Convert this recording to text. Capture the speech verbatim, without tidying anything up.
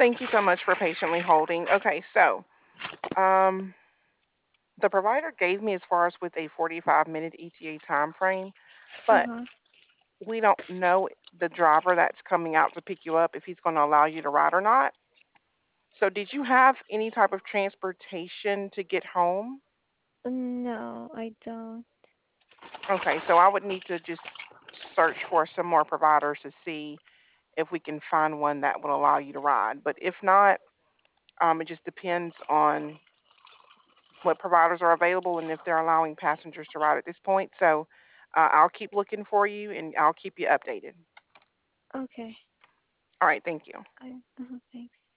Thank you so much for patiently holding. Okay, so um, the provider gave me as far as with a forty-five minute E T A time frame, but Uh-huh. we don't know the driver that's coming out to pick you up if he's going to allow you to ride or not. So, did you have any type of transportation to get home? No, I don't. Okay, so I would need to just search for some more providers to see if we can find one that will allow you to ride. But if not, um, it just depends on what providers are available and if they're allowing passengers to ride at this point. So uh, I'll keep looking for you and I'll keep you updated. Okay. All right, thank you. I, uh-huh, thanks.